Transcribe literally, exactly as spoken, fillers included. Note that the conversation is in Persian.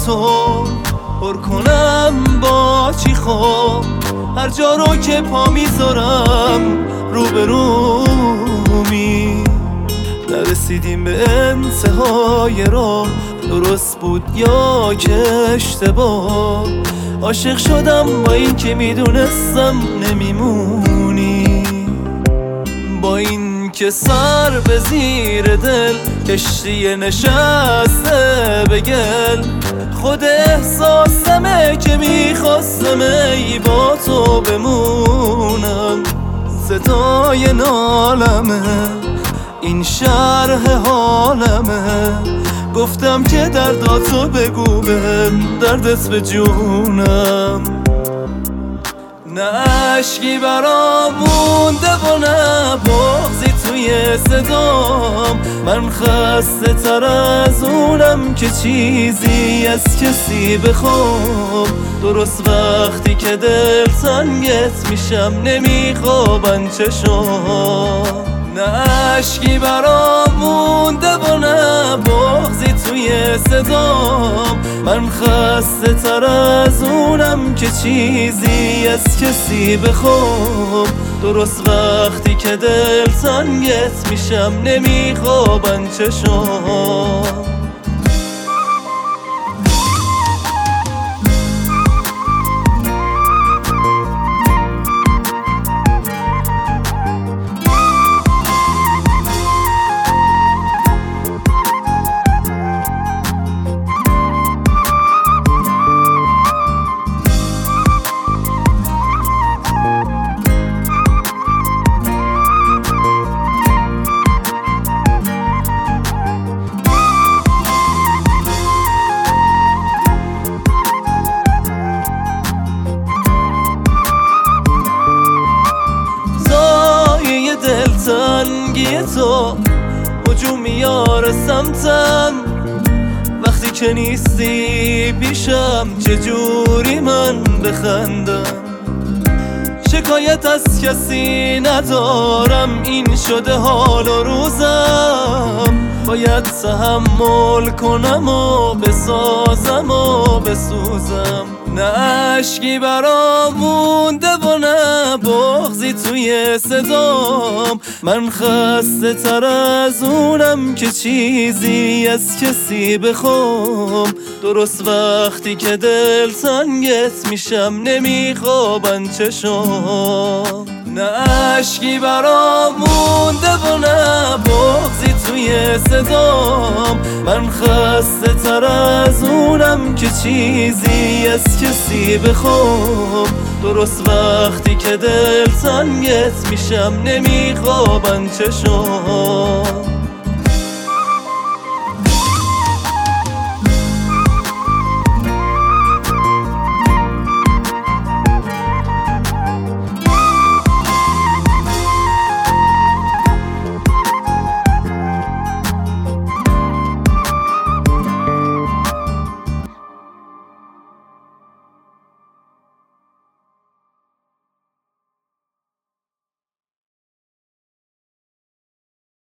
تو پر کنم با چی خواب. هر جا رو که پا میذارم روبرومی. نرسیدیم به انتهای راه، درست بود یا که اشتباه. عاشق شدم با این که میدونستم نمیمونی، با این که سر به زیر دل کشتی نشسته به گل. خود احساسمه که میخواستم ای با تو بمونم. صدای نالمه این شرح حالمه، گفتم که درداتو بگو بهم، دردت به جونم. نه اشکی برام مونده و نه بغضی توی صدام. من خسته تر از اونم که چیزی از کسی بخوام. درست وقتی که دل تنگت میشم نمیخوابن چشام. نه اشکی برام مونده و نه بغضی توی صدام. من خسته تر از اونم که چیزی از کسی بخوام. درست وقتی که دل تنگت میشم نمیخوابن چشام. دلتنگی تو هجوم میاره سمتم. وقتی که نیستی پیشم چجوری من بخندم. شکایت از کسی ندارم، این شده حال و روزم. باید تحمل کنم و بسازم و بسوزم. نه اشکی برام مونده و نه بغضی توی صدام. من خسته تر از اونم که چیزی از کسی بخوام. درست وقتی که دل تنگت میشم نمیخوابن چشام. نه اشکی برام مونده و نه بغضی توی صدام. من خسته تر از اونم که چیزی از کسی بخوام. درست وقتی که دل تنگت میشم نمیخوابن چشام.